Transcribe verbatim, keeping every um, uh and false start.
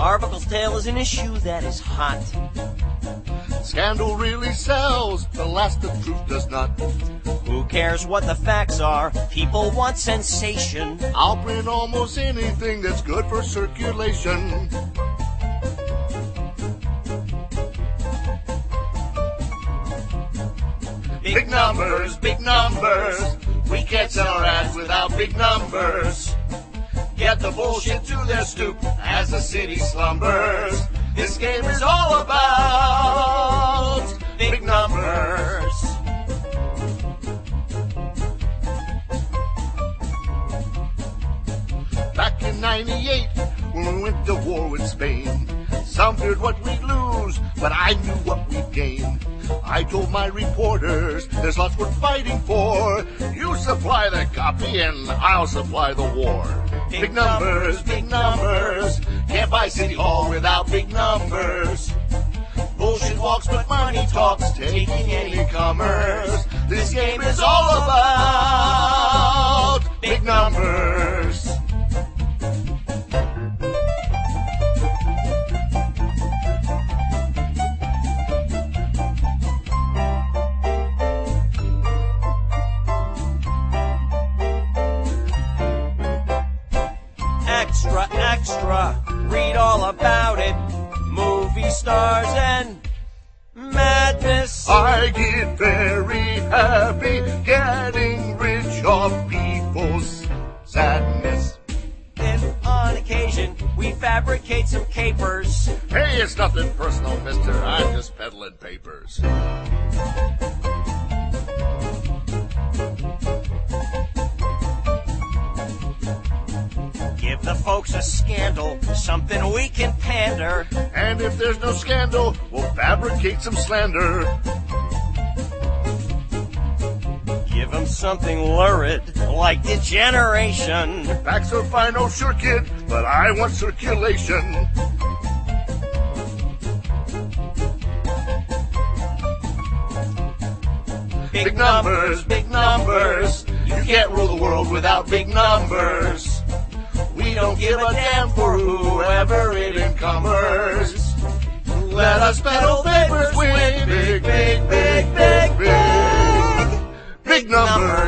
Arbuckle's tale is an issue that is hot. Scandal really sells, the last the truth does not. Who cares what the facts are? People want sensation. I'll print almost anything that's good for circulation. Big numbers, big numbers. We can't sell our ads without big numbers. Get the bullshit to their stoop as the city slumbers. This game is all about big numbers. Back in ninety-eight, when we went to war with Spain, some feared what we'd lose, but I knew what we'd gain. I told my reporters, there's lots worth fighting for. You supply the copy and I'll supply the war. Big, big numbers, big numbers. Can't buy City Hall without big numbers. Bullshit walks, but money talks, taking any comers. This game is all about big numbers. Extra, extra, read all about it. Movie stars and madness. I get very happy getting rich off people's sadness. Then on occasion, we fabricate some capers. Hey, it's nothing personal, mister. I'm just peddling papers. Give the folks a scandal, something we can pander. And if there's no scandal, we'll fabricate some slander. Give them something lurid, like degeneration. Facts are fine, oh sure kid, but I want circulation. Big, big numbers, big numbers. You can't rule the world without big numbers. We don't give a damn for whoever it encumbers. Let us peddle papers with big, big, big, big, big, big numbers.